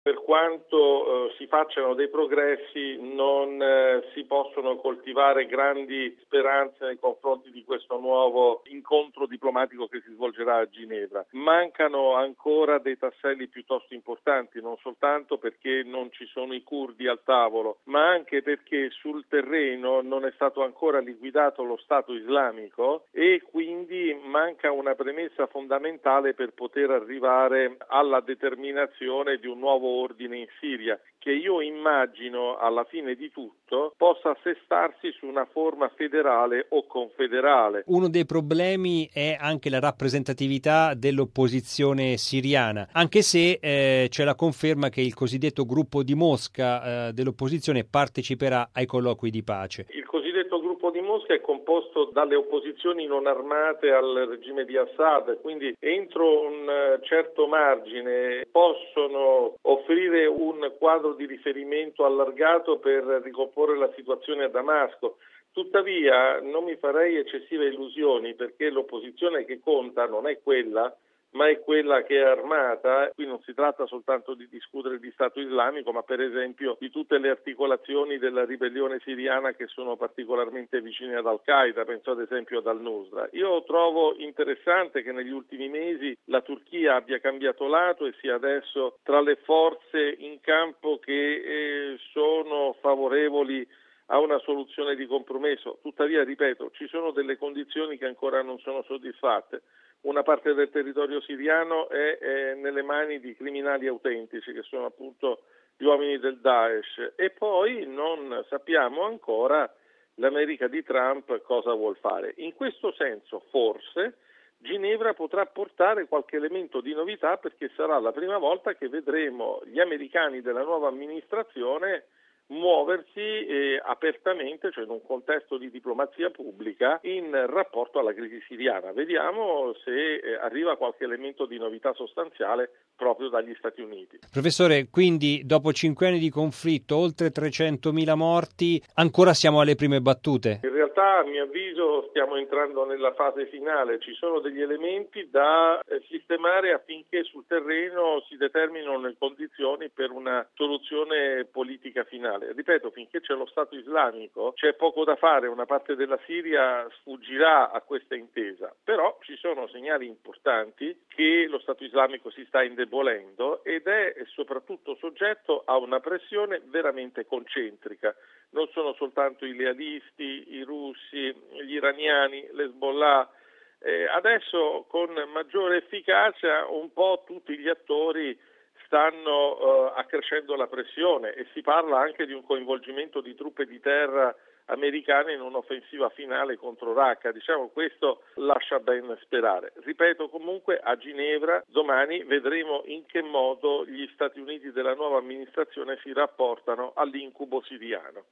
Per quanto si facciano dei progressi, non si possono coltivare grandi speranze nei confronti di questo nuovo incontro diplomatico che si svolgerà a Ginevra. Mancano ancora dei tasselli piuttosto importanti, non soltanto perché non ci sono i curdi al tavolo, ma anche perché sul terreno non è stato ancora liquidato lo Stato islamico e quindi manca una premessa fondamentale per poter arrivare alla determinazione di un nuovo ordine in Siria, che io immagino alla fine di tutto possa assestarsi su una forma federale o confederale. Uno dei problemi è anche la rappresentatività dell'opposizione siriana, anche se c'è la conferma che il cosiddetto gruppo di Mosca dell'opposizione parteciperà ai colloqui di pace. Il cosiddetto gruppo di Mosca è composto dalle opposizioni non armate al regime di Assad, quindi entro un certo margine possono offrire un quadro di riferimento allargato per ricomporre la situazione a Damasco. Tuttavia non mi farei eccessive illusioni, perché l'opposizione che conta non è quella, ma è quella che è armata. Qui non si tratta soltanto di discutere di Stato islamico, ma per esempio di tutte le articolazioni della ribellione siriana che sono particolarmente vicine ad Al-Qaeda, penso ad esempio ad Al-Nusra. Io trovo interessante che negli ultimi mesi la Turchia abbia cambiato lato e sia adesso tra le forze in campo che sono favorevoli a una soluzione di compromesso. Tuttavia, ripeto, ci sono delle condizioni che ancora non sono soddisfatte. Una parte del territorio siriano è nelle mani di criminali autentici, che sono appunto gli uomini del Daesh, e poi non sappiamo ancora l'America di Trump cosa vuol fare. In questo senso, forse, Ginevra potrà portare qualche elemento di novità, perché sarà la prima volta che vedremo gli americani della nuova amministrazione muoversi apertamente, cioè in un contesto di diplomazia pubblica, in rapporto alla crisi siriana. Vediamo se arriva qualche elemento di novità sostanziale proprio dagli Stati Uniti. Professore, quindi dopo 5 anni di conflitto, oltre 300.000 morti, ancora siamo alle prime battute? In realtà, a mio avviso, stiamo entrando nella fase finale. Ci sono degli elementi da sistemare affinché sul terreno si determinino le condizioni per una soluzione politica finale. Ripeto, finché c'è lo Stato islamico c'è poco da fare, una parte della Siria sfuggirà a questa intesa, però ci sono segnali importanti che lo Stato islamico si sta indebolendo ed è soprattutto soggetto a una pressione veramente concentrica. Non sono soltanto i lealisti, i russi, gli iraniani, l'Hezbollah. Adesso con maggiore efficacia un po' tutti gli attori stanno accrescendo la pressione e si parla anche di un coinvolgimento di truppe di terra americane in un'offensiva finale contro Raqqa. Diciamo, questo lascia ben sperare. Ripeto, comunque a Ginevra domani vedremo in che modo gli Stati Uniti della nuova amministrazione si rapportano all'incubo siriano.